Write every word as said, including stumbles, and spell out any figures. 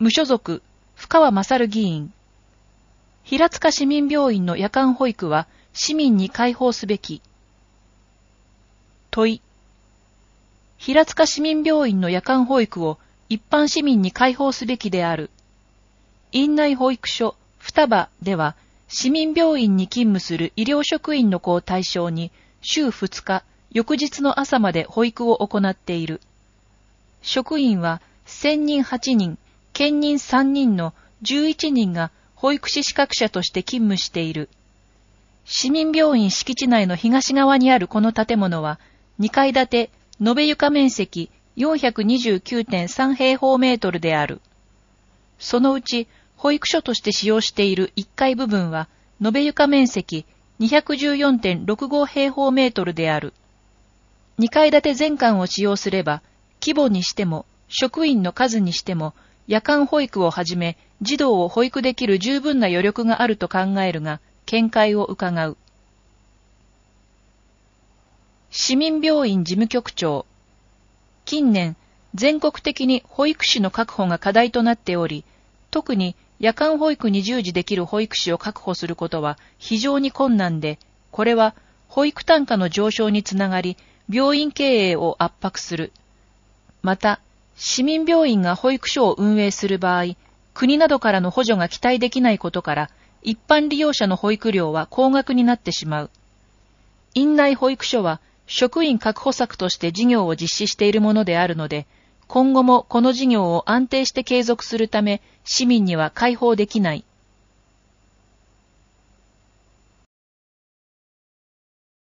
無所属、深川勝議員。平塚市民病院の夜間保育は市民に開放すべき。問い。平塚市民病院の夜間保育を一般市民に開放すべきである。院内保育所、双葉では、市民病院に勤務する医療職員の子を対象に、週ふつか、翌日の朝まで保育を行っている。職員は、専任はちにん、兼任さんにんのじゅういちにんが保育士資格者として勤務している。市民病院敷地内の東側にあるこの建物は、にかい建て、延べ床面積 よんひゃくにじゅうきゅうてんさん 平方メートルである。そのうち、保育所として使用しているいっかい部分は、延べ床面積 にひゃくじゅうよんてんろくご 平方メートルである。にかい建て全館を使用すれば、規模にしても、職員の数にしても、夜間保育をはじめ、児童を保育できる十分な余力があると考えるが、見解を伺う。市民病院事務局長。近年、全国的に保育士の確保が課題となっており、特に夜間保育に従事できる保育士を確保することは非常に困難で、これは保育単価の上昇につながり、病院経営を圧迫する。また、市民病院が保育所を運営する場合、国などからの補助が期待できないことから、一般利用者の保育料は高額になってしまう。院内保育所は職員確保策として事業を実施しているものであるので、今後もこの事業を安定して継続するため、市民には開放できない。